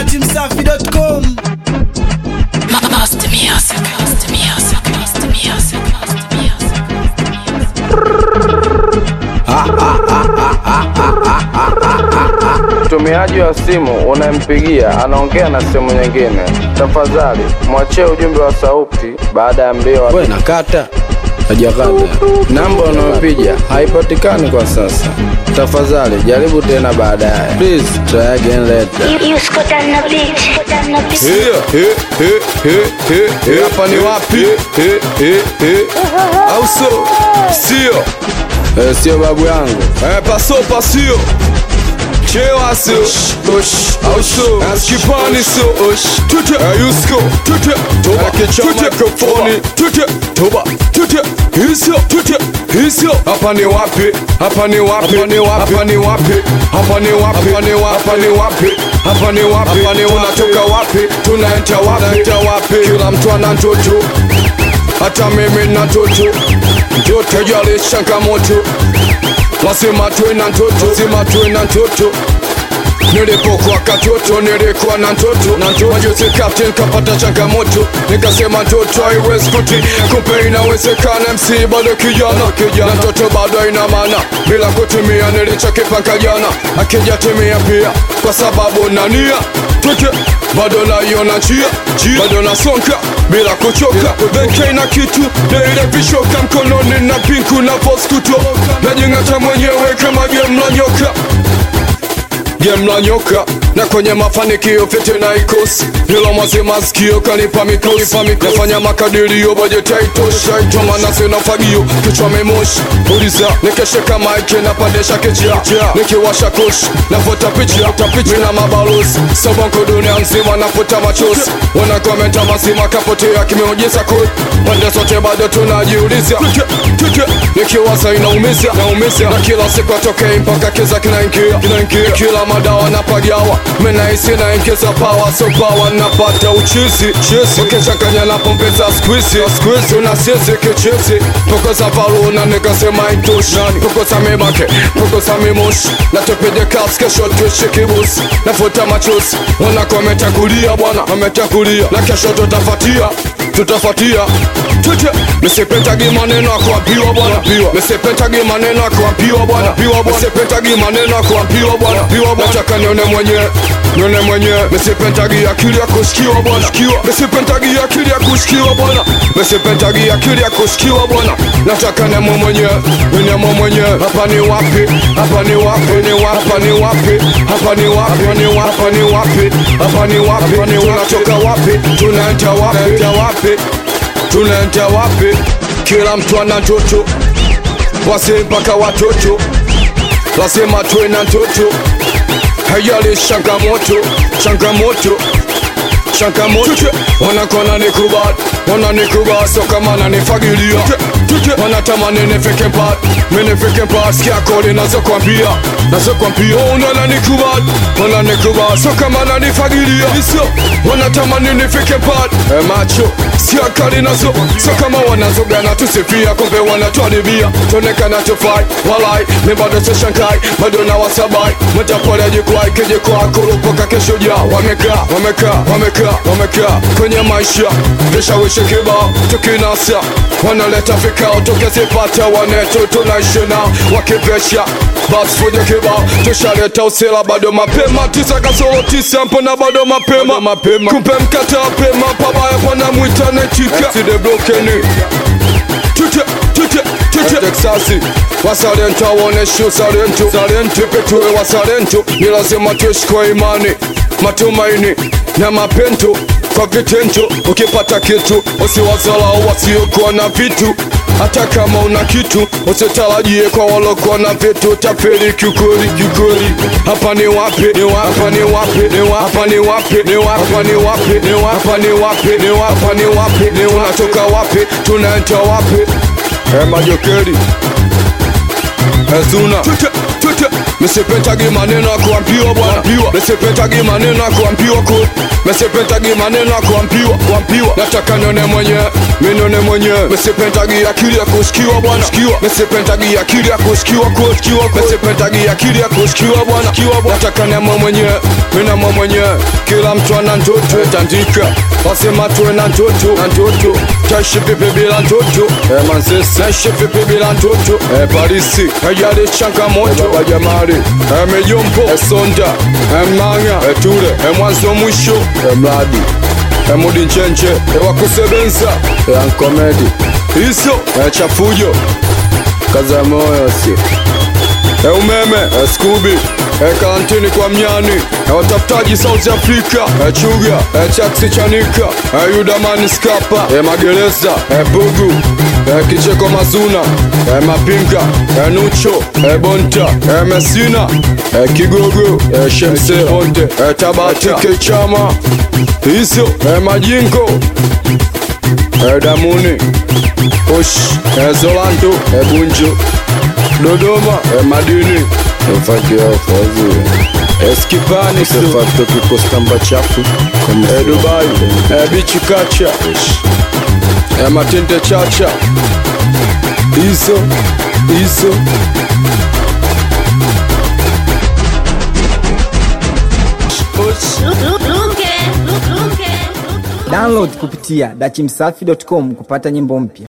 dachimsafi.com. Mtumiaji wa simu unampigia anaongea na simu nyingine. Tafadhali mwachie ujumbe wa sauti baada ya mbio. Wewe nakata hajakata. Namba unayopiga haipatikani kwa sasa. Tafadhali jaribu tena baadaye. Please try again later. You Scott on the beat. Hapa ni wapi? Au so? Sio. Sio babu yangu. Pasio. Chewa sio. Au so? Askipani sio. Tute. Yusko. Tute. Toba. Mikrofoni. Tute. Toba. Tute. Hisio. Hapa ni wapi? Tunatoka wapi? Tunaenda wapi? Kila mtu ana ndoto. Hata mimi na ndoto. Ndoto jali changamoto. Lazima tuwe na ndoto. Nilipokuwa katoto nilikuwa na ndoto. Majuzi captain kapata changamoto. Nikasema ndoto haiwezi kuti. Kumbe inawezekana, MC bado kijana. Na ndoto bado ina maana. Bila kutimia nilichokipanga jana akijatimia pia. Kwa sababu nania tuke bado naiona njia. Bado nasonga bila kuchoka. Benke na kitu ile vishoka mkononi na pinku na foskuto. Najingata mwenyewe kama game la nyoka. Na kwenye mafanikio fete na ikosi. Hilo mazima sikio kanipa mikosi. Nafanya makadirio budget haitoshi. Toma na sina fagio kichwa memoshi. Uliza nikeshe kama ike na pandesha kecha. Nikiwasha koshi nafuta picha. Mina mabalozi sabonko dunia nzima nafuta machozi. Wana komenta mazima kapotea kimeojeza kod. Pande sote bado tunajiuliza. Nikiwaza inaumiza. Na kila siku atokei mpaka kiza kinaingia. Kila madawa napagawa. Mena isi na inkeza power. So power napata uchizi. Ukichanganya na pombe za squeeze. Unasiezi kichizi. Poko za valo na nega sema intoshi. Poko za mimake. Poko za mimoshi. Na tupide kasi kesho tuishi kibusi. Nafuta machozi. Wana kometa kulia bwana. Wametakulia. Na kesho tutafatia. Misipentagi maneno kuambiwa bwana. Misipentagi maneno kuambiwa bwana. Nataka nione mwenye. Misipentagi akili ya kusikiwa bwana. Misipentagi akili ya kusikiwa bwana. Nataka nione mwenye. Hapa ni wapi? Tunatoka wapi? Tunaenda wapi? Kila mtu ana ndoto. Wazee mpaka watoto. Lazima tuwe na ndoto. Hayali changamoto. Wanakona nikubali. So kama nanifagilia. Wanatamani nifike mbali. Sikia kodi nazokwambia. Wananikubali. So kama nanifagilia. Wanatamani nifike mbali. Macho sikia kali nazo. So kama wanazogana tusifia. Kumbe wanatuadibia. Tonekana tufai. Walai mi bado se shankai. Bado na wasabai. Mtapole jikwai. Kijikwa kurupoka kesho jao. Wamekaa kwenye maisha. Vishawishi kibao tukinasa. Wanaleta vikao tukizipata wanetu tunaishi nao. Wakivesha basi fujo kibao. Tushaleta usela bado mapema. 9 mpona bado mapema. Kumpe mkata pema. Pabaya pana mwita netika. Side blokeni Tute Texasi Wasalento waoneshu Salento Petuwe wasalento. Ni lazima tuishi kwa imani, matumaini na mapendo kwa vitendo. Ukipata kitu usiwazalau wasiokuwa na vitu. Hata kama una kitu usitarajie kwa walokuwa na vitu. Tapeli kiukweli. Hapa ni wapi? Tunatoka wapi? Tunaenda wapi? Majokeri Ezuna Misipentagi maneno kuambiwa bwana. Misipentagi maneno kuambiwa. Nataka nione mwenye. minone mwenyewe mesipentagi akili ya kushikiwa bwana mesipentagi akili ya kushikiwa mesipentagi akili ya kushikiwa bwana nataka nemo mwenyewe minamo mwenyewe kila mtu ana ndoto tandika wasema tuwe na ndoto taishi vipi bila ndoto manzese taishi vipi bila ndoto Parisi yale changamoto baba jamari mejompo sonda manga tule mwanzo mwisho mradi mudi nchenche wakusebenza yankomedi hizo chafujo kaza moyo si umeme Scooby karantini kwa mnyani watafutaji South Africa chuga chaksi chanika Yudamani skapa magereza bugu kicheko mazuna mapinga nucho bonta mesina kigogo shemse bonte tabata kechama hizo majingo damuni push Zolando bunjo Dodoma madini mfajia fazi Eskipani sefato kukostamba chafu Dubai bichi kacha matende chacha hizo Download kupitia dachimsafi.com kupata nyimbo mpya.